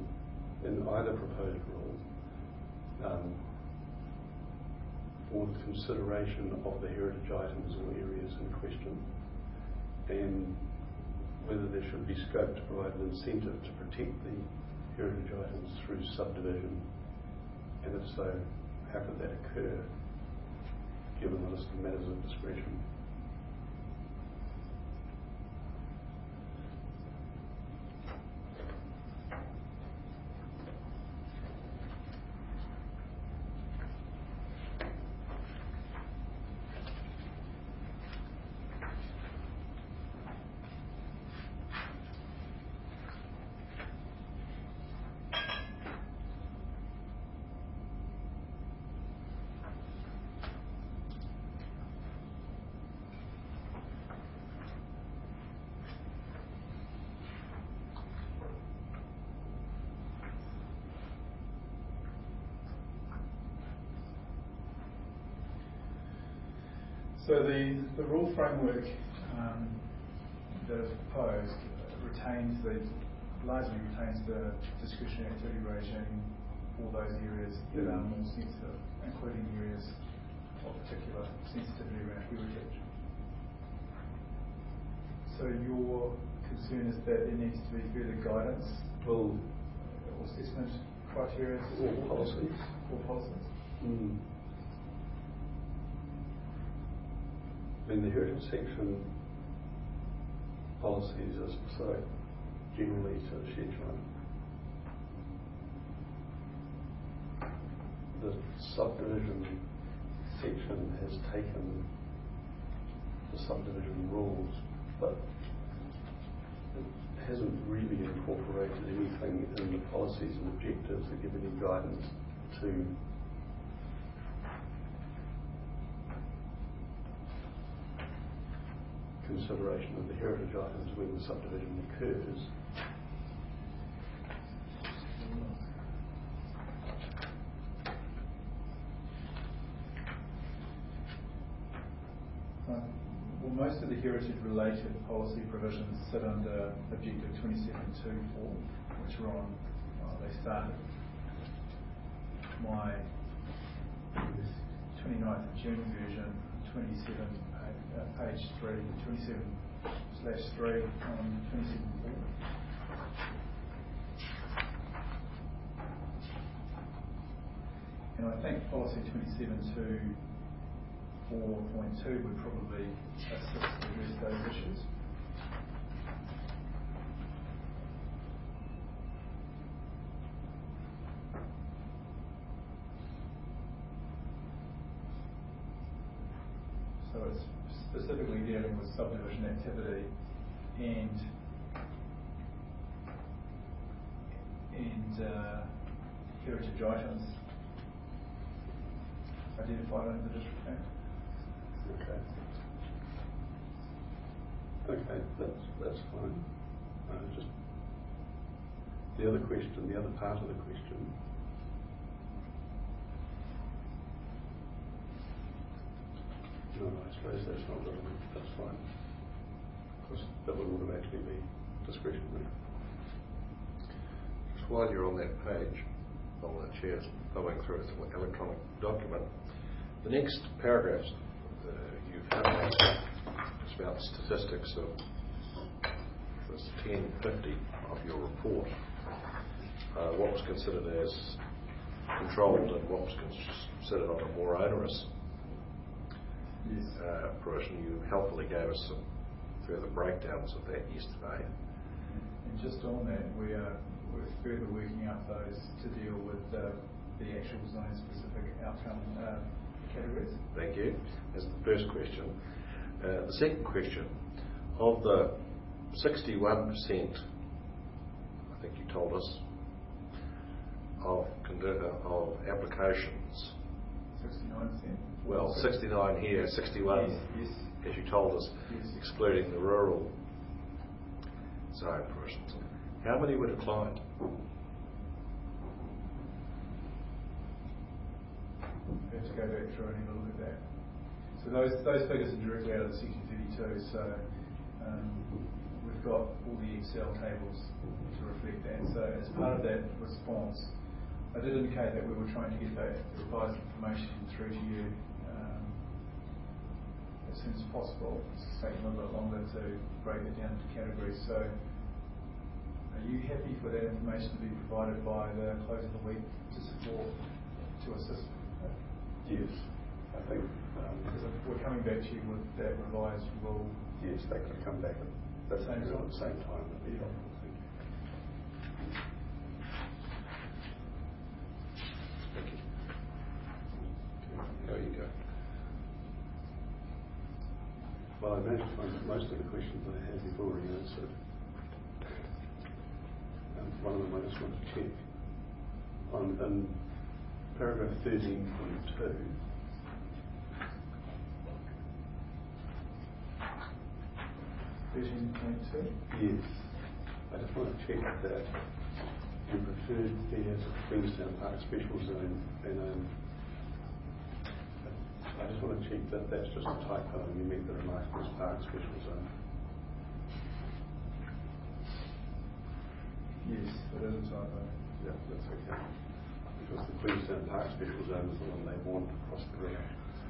for the consideration of the heritage items or areas in question, and whether there should be scope to provide an incentive to protect the heritage items through subdivision, and if so, how could that occur, given the list of matters of discretion. So the rule framework that is proposed retains the largely retains the discretionary activity regime for those areas that are more sensitive, including areas of particular sensitivity around heritage. So your concern is that there needs to be further guidance or assessment criteria or policies. I mean, the heritage section policies are specific generally to scheduling. The subdivision section has taken the subdivision rules, but it hasn't really incorporated anything in the policies and objectives that give any guidance to consideration of the heritage items when the subdivision occurs. Well, most of the heritage-related policy provisions sit under Objective 27.2.4, which are on, they started my 29th of June version, 27, page 3, 27/3 on 27.4. And I think policy 27.2 4.2 would probably assist to address those issues. So it's specifically dealing with subdivision activity and heritage items identified under the district plan. Okay, that's fine. Just the other question, the other part of the question. No, I suppose that's not relevant. That's fine. Of course, that would automatically be discretionary. Just while you're on that page, while the chair's going through its electronic document, the next paragraphs you've had it's about statistics of this 1050 of your report. What was considered as controlled and what was considered on a more onerous provision. You helpfully gave us some further breakdowns of that yesterday. And just on that, we're further working out those to deal with the actual zone-specific outcome categories. Thank you. That's the first question. The second question, of the 61%, I think you told us, of applications. 69%. Well, 69 here, 61, yes. as you told us, yes. Excluding the rural zone provisions. How many were declined? We have to go back through and have a look at that. So those figures are directly out of the Section 32. So we've got all the Excel tables to reflect that. So as part of that response, I did indicate that we were trying to get that revised information through to you as soon as possible. It's taking a little bit longer to break it down into categories. So are you happy for that information to be provided by the close of the week to assist? Yes, I think. Because we're coming back to you with that revised rule. Yes, they could come back at the same time. That'd be helpful. Thank you. Thank you. There you go. Well, I managed to find that most of the questions I had you've already answered. One of them I just want to check. In paragraph 13.2, yes, I just want to check that you preferred the Queenstown Park Special Zone, and I just want to check that that's just a typo and you meant the Remarkables Park Special Zone. Yes, it is a typo. Yeah, that's okay. Because the Queenstown Park Special Zone is the one they want across the river.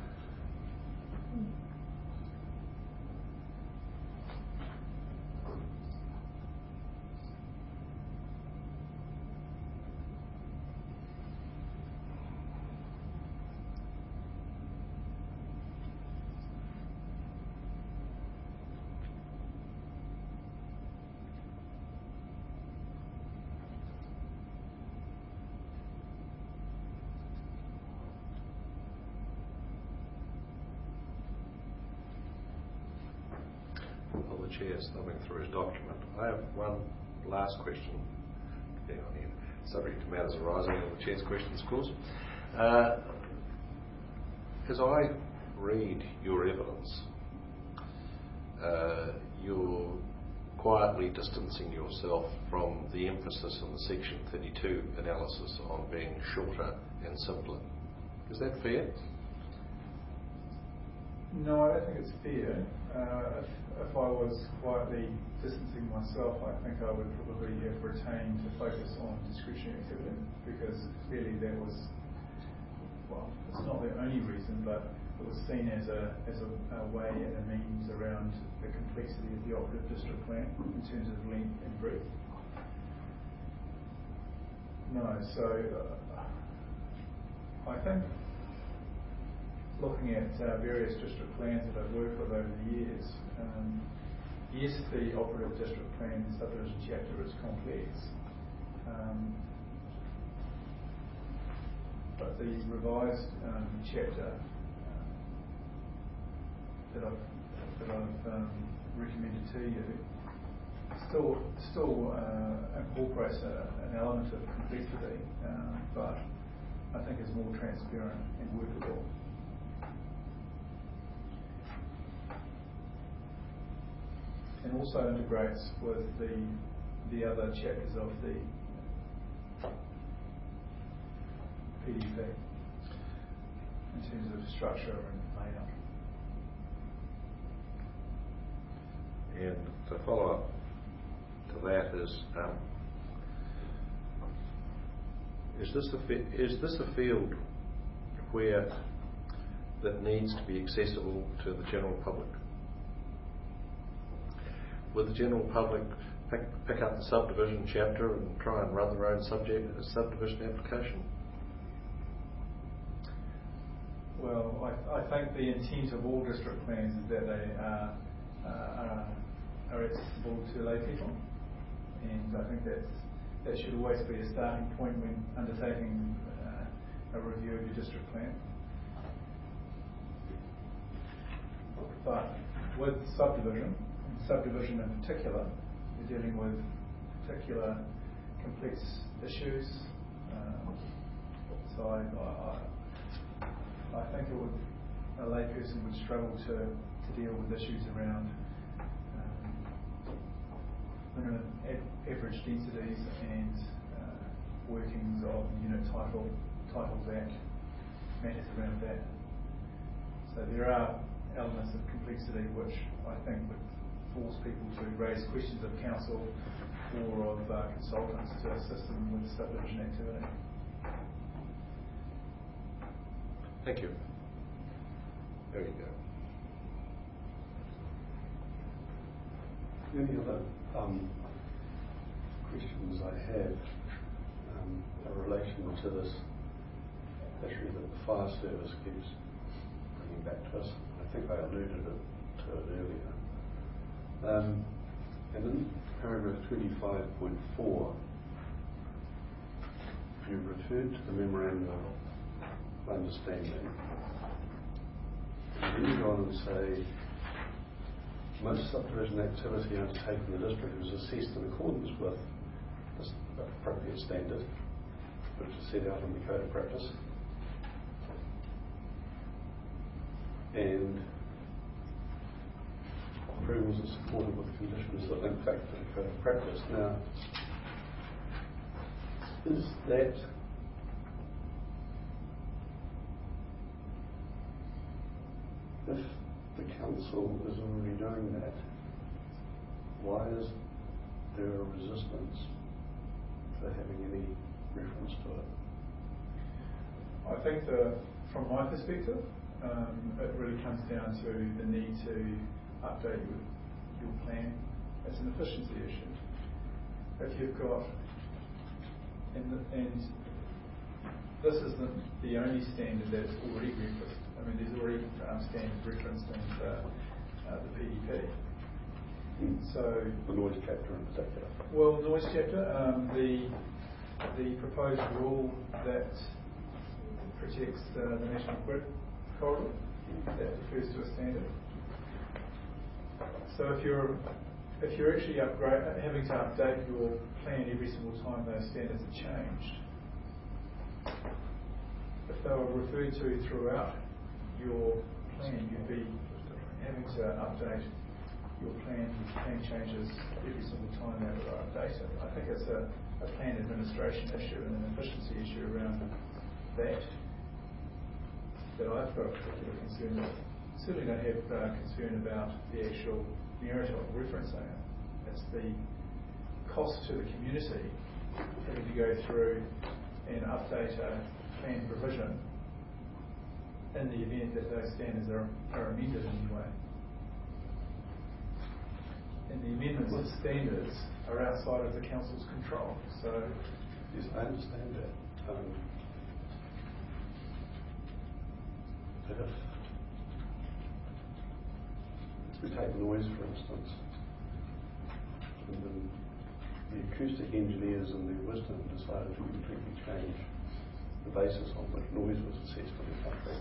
Well, the Chair's thumbing through his document. I have one last question, depending on the subject to matters arising in the Chair's questions, of course. As I read your evidence, you're quietly distancing yourself from the emphasis in the Section 32 analysis on being shorter and simpler. Is that fair? No, I don't think it's fair. If I was quietly distancing myself, I think I would probably have retained to focus on discretionary activity, because clearly that was, well, it's not the only reason, but it was seen as a way and a means around the complexity of the operative district plan in terms of length and breadth. No, so I think looking at various district plans that I've worked with over the years, yes, the operative district plan subdivision chapter is complex, but the revised chapter that I've recommended to you still incorporates an element of complexity, but I think is more transparent and workable. And also integrates with the other chapters of the PDP in terms of structure and layout. And to follow up to that is this a field where that needs to be accessible to the general public? Would the general public pick up the subdivision chapter and try and run their own subdivision application? Well, I think the intent of all district plans is that they are accessible to lay people, and I think that should always be a starting point when undertaking a review of your district plan. But with subdivision in particular, you're dealing with particular complex issues. So I think a layperson would struggle to deal with issues around minimum average densities and workings of unit titles act, matters around that. So there are elements of complexity which I think would force people to raise questions of council or of consultants to assist them with subdivision activity. Thank you. There you go. The only other questions I have in relation to this issue that the fire service keeps bringing back to us. I think I alluded to it earlier. And in paragraph 25.4, you referred to the memorandum of understanding. And then you go on and say, most subdivision activity undertaken in the district was assessed in accordance with this appropriate standard, which is set out in the Code of Practice. And approvals are supported with conditions that link back to the Code of Practice. Now, is that if the council is already doing that, why is there a resistance for having any reference to it? I think from my perspective, it really comes down to the need to update your plan. It's an efficiency issue. If you've got, and this isn't the only standard that's already referenced. I mean, there's already standards referenced in the PDP. So the noise chapter in particular. Well, noise chapter, the proposed rule that protects the National Grid corridor, that refers to a standard. So if you're actually having to update your plan every single time those standards are changed, if they were referred to throughout your plan, you'd be having to update your plan changes every single time they were updated. I think it's a plan administration issue and an efficiency issue around that I've got a particular concern with. Certainly don't have concern about the actual merit of referencing it. It's the cost to the community having to go through and update a plan provision in the event that those standards are amended in any way. And the amendments of standards are outside of the council's control. So, yes, I understand that. If we take noise, for instance, and the acoustic engineers in their wisdom decided to completely change the basis on which noise was assessed in the country.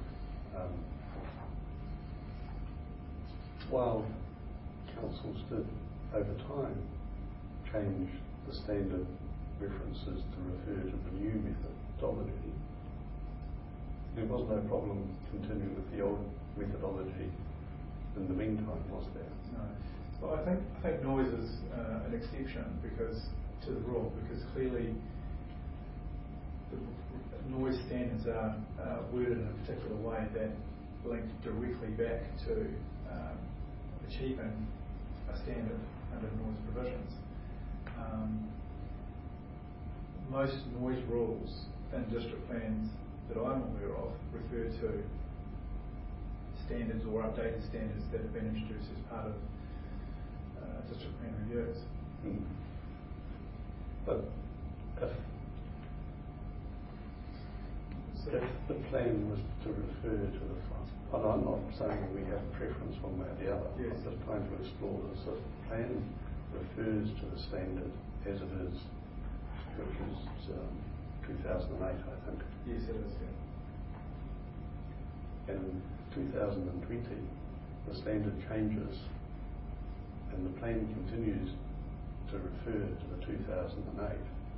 While councils did, over time, change the standard references to refer to the new methodology, there was no problem continuing with the old methodology in the meantime, was there? No. Well, I think noise is an exception to the rule, because clearly the noise standards are worded in a particular way that link directly back to achieving a standard under noise provisions. Most noise rules in district plans that I'm aware of refer to standards or updated standards that have been introduced as part of district plan reviews. But if the plan was to refer to the front, and I'm not saying we have a preference one way or the other, yes. I'm just trying to explore this. If the plan refers to the standard as it is, which is 2008, I think. Yes, it is. Yeah. And in 2020, the standard changes and the plan continues to refer to the 2008.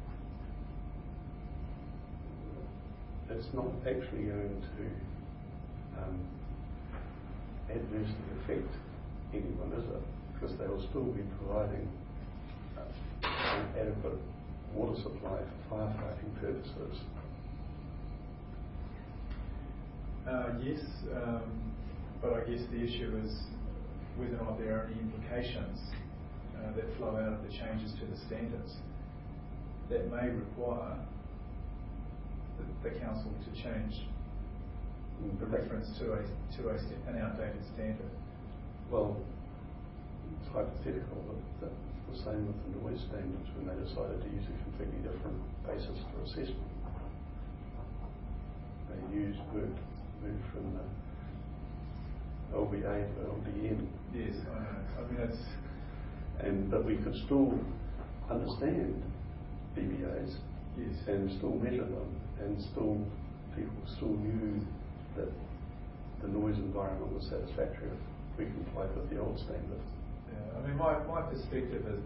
It's not actually going to adversely affect anyone, is it? Because they will still be providing an adequate water supply for firefighting purposes. Yes, but I guess the issue is whether or not there are any implications that flow out of the changes to the standards that may require the council to change the reference to an outdated standard. Well, it's hypothetical, but the same with the noise standards when they decided to use a completely different basis for assessment. They moved from the LBA to LDN. Yes, I know. I mean, it's... But we could still understand BBAs, yes, and still measure them, and people still knew that the noise environment was satisfactory if we complied with the old standard. Yeah, I mean, my perspective is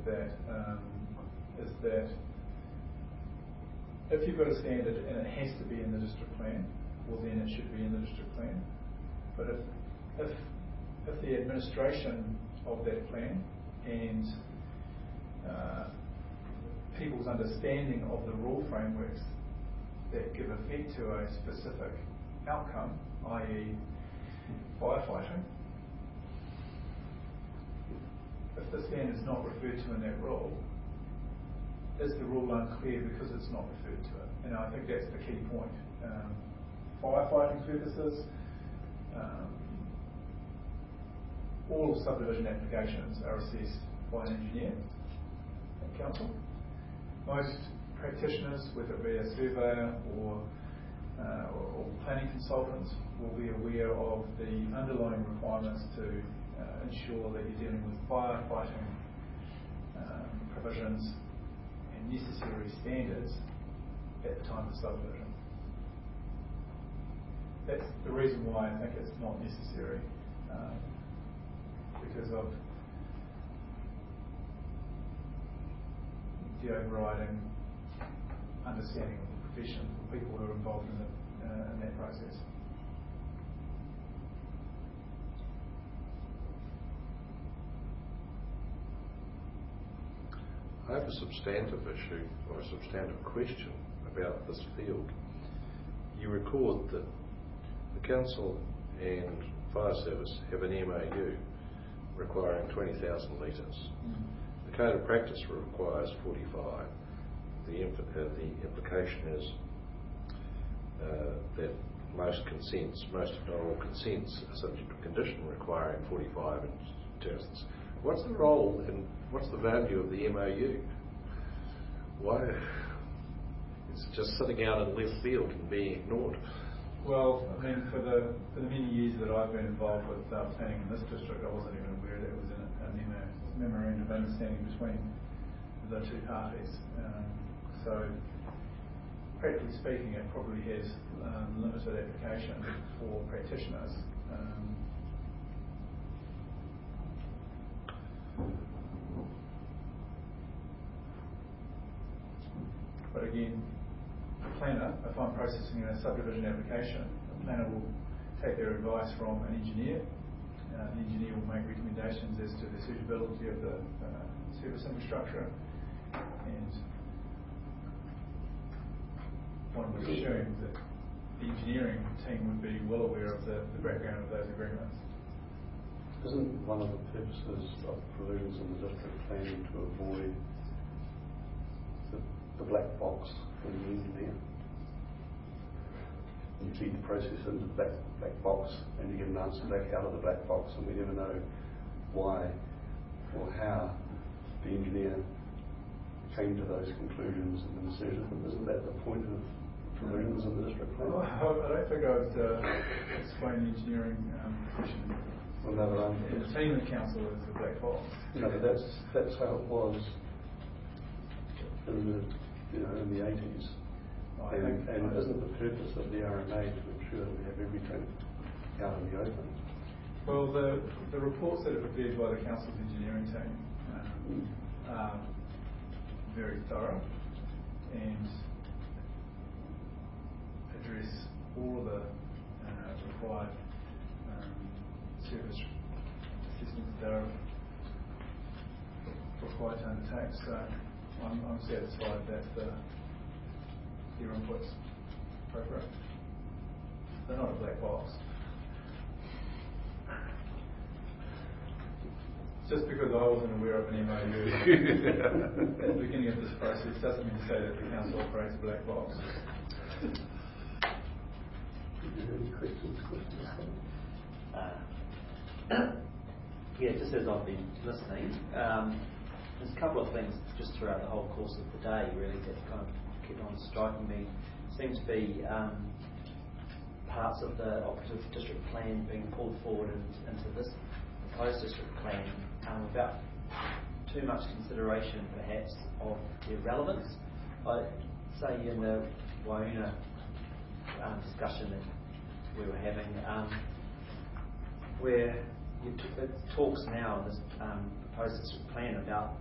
that if you've got a standard and it has to be in the district plan, well then it should be in the district plan. But if the administration of that plan and people's understanding of the rule frameworks that give effect to a specific outcome, i.e. firefighting, if the standard is not referred to in that rule, is the rule unclear because it's not referred to it? And I think that's the key point. Firefighting purposes, all subdivision applications are assessed by an engineer at council. Most practitioners, whether it be a surveyor or planning consultants, will be aware of the underlying requirements to ensure that you're dealing with firefighting provisions and necessary standards at the time of subdivision. That's the reason why I think it's not necessary, because of the overriding understanding of the profession for people who are involved in that process. I have a substantive issue or a substantive question about this field. You record that the council and fire service have an MOU requiring 20,000 litres. The code of practice requires 45. The implication is that most if not all consents, are subject to condition requiring 45 tests. What's the role and what's the value of the MOU? Why it's just sitting out in left field and being ignored? Well, I mean, for the many years that I've been involved with planning in this district, I wasn't even aware that it was in a memorandum of understanding between the two parties. So, practically speaking, it probably has limited application for practitioners. But again, the planner, if I'm processing a subdivision application, the planner will take their advice from an engineer. The engineer will make recommendations as to the suitability of the service infrastructure, and one would assume that the engineering team would be well aware of the background of those agreements. Isn't one of the purposes of provisions in the district planning to avoid the black box for the engineer? You feed the process into the black box and you get an answer back out of the black box, and we never know why or how the engineer came to those conclusions and then asserted them. Isn't that the point of provisions in the district plan? Well, I don't think I would explain the engineering position. Well, no, but in the team at council is the black box. No, but that's how it was in the 80s. And isn't the purpose of the RMA to ensure that we have everything out in the open? Well, the reports that are prepared by the council's engineering team are very thorough and address all of the required service assessments that are required to undertake. So I'm satisfied that your input's appropriate. They're not a black box. Just because I wasn't aware of an MOU at the beginning of this process doesn't mean to say that the council operates a black box. Any questions? Yeah, just as I've been listening, there's a couple of things just throughout the whole course of the day really that kind of keep on striking me. Seems to be parts of the operative district plan being pulled forward into this proposed district plan without too much consideration perhaps of their relevance. I'd say in the Waiuna discussion that we were having, where it talks now in this proposed district plan about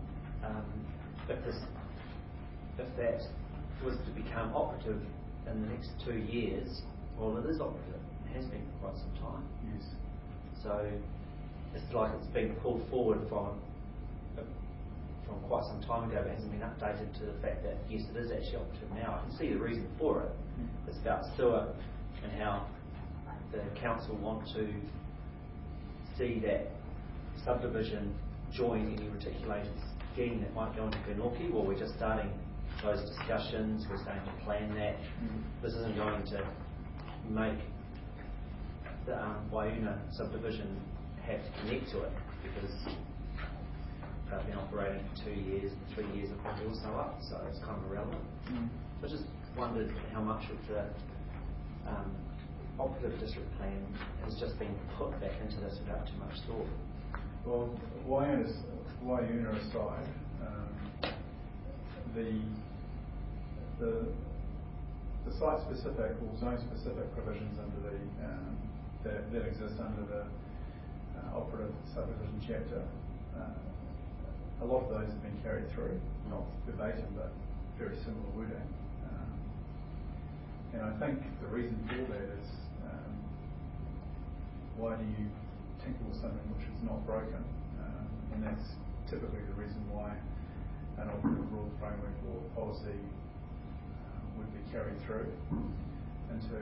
if that was to become operative in the next 2 years, well, it is operative. It has been for quite some time. Yes. So it's like it's been pulled forward from quite some time ago, but hasn't been updated to the fact that yes, it is actually operative now. I can see the reason for it. It's about sewer and how the council want to see that subdivision join any reticulated scheme that might go into Glenorchy. Well, we're just starting those discussions, we're starting to plan that. This isn't going to make the Waiuna subdivision have to connect to it, because they've been operating for 2 years, 3 years of the also up, so it's kind of irrelevant. So I just wondered how much of the operative district plan has just been put back into this without too much thought. Well, Waiuna aside, the site-specific or zone-specific provisions under that exist under the operative subdivision chapter, a lot of those have been carried through, not verbatim, but very similar wording. And I think the reason for that is, why do you tinker with something which is not broken? And that's typically the reason why an operative rule framework or policy would be carried through into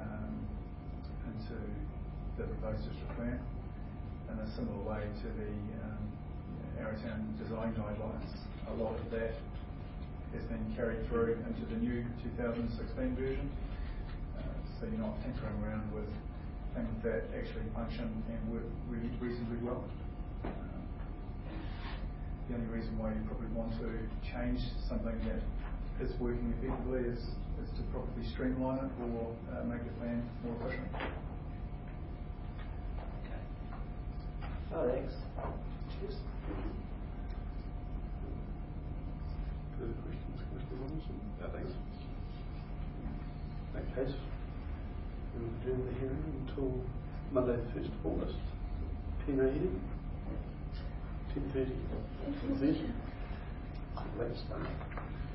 the proposed district plan, in a similar way to the Arrowtown design guidelines. A lot of that has been carried through into the new 2016 version, so you're not tinkering around with things that actually function and work really reasonably well. The only reason why you probably want to change something that is working effectively is to probably streamline it or make the plan more efficient. Okay. Oh, thanks. Cheers. Further questions, Commissioner Robinson? No, thanks. In that case, we'll adjourn the hearing until Monday the 1st of August, 10 a.m. 10:30. Let's start.